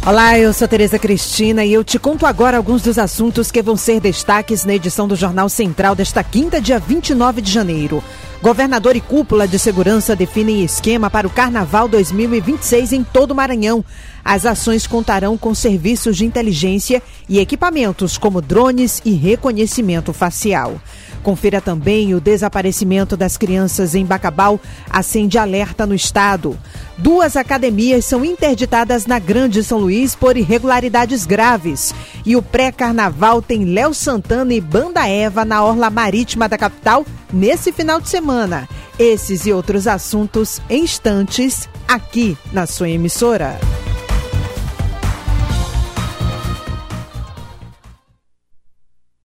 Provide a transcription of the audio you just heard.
Olá, eu sou Tereza Cristina e eu te conto agora alguns dos assuntos que vão ser destaques na edição do Jornal Central desta quinta, dia 29 de janeiro. Governador e cúpula de segurança definem esquema para o Carnaval 2026 em todo o Maranhão. As ações contarão com serviços de inteligência e equipamentos como drones e reconhecimento facial. Confira também o desaparecimento das crianças em Bacabal acende alerta no estado. 2 academias são interditadas na Grande São Luís por irregularidades graves. E o pré-carnaval tem Léo Santana e Banda Eva na orla marítima da capital nesse final de semana. Esses e outros assuntos em instantes aqui na sua emissora.